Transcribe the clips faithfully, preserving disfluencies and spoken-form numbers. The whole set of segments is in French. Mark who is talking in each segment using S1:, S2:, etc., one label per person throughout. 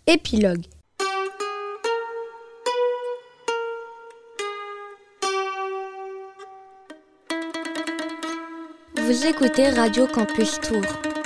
S1: Épilogue. Vous écoutez Radio Campus Tours.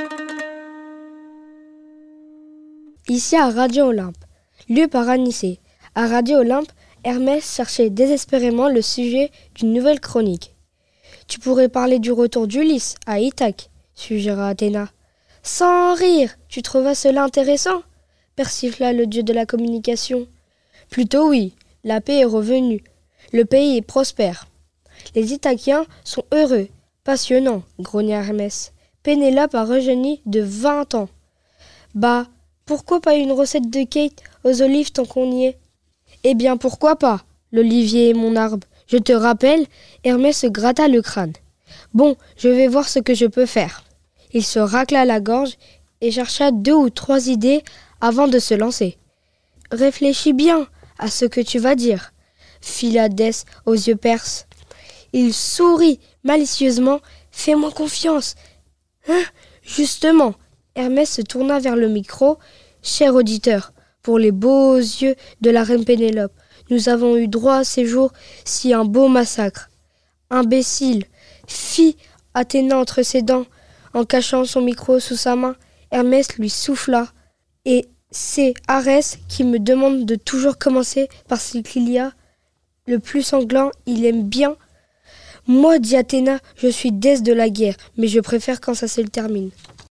S1: Ici à Radio Olympe, lu par Anissé. À Radio Olympe, Hermès cherchait désespérément le sujet d'une nouvelle chronique. Tu pourrais parler du retour d'Ulysse à Ithaque, suggéra Athéna. Sans rire, tu trouves cela intéressant ? Persifla le dieu de la communication. Plutôt oui, la paix est revenue. Le pays est prospère. Les Ithaquiens sont heureux. Passionnant, grogna Hermès. Pénélope a rejeuni de vingt ans. Bah, pourquoi pas une recette de Kate aux olives tant qu'on y est ? Eh bien, pourquoi pas ? L'olivier est mon arbre. Je te rappelle, Hermès se gratta le crâne. Bon, je vais voir ce que je peux faire. Il se racla la gorge et chercha deux ou trois idées avant de se lancer. Réfléchis bien à ce que tu vas dire, fit Hadès aux yeux perses. Il sourit malicieusement. Fais-moi confiance. Hein ? Justement, Hermès se tourna vers le micro. Cher auditeur, pour les beaux yeux de la reine Pénélope, nous avons eu droit à ces jours si un beau massacre. Imbécile, fit Athéna entre ses dents. En cachant son micro sous sa main, Hermès lui souffla. Et c'est Arès qui me demande de toujours commencer par ce qu'il y a le plus sanglant, il aime bien. Moi, dit Athéna, je suis déesse de la guerre, mais je préfère quand ça se termine.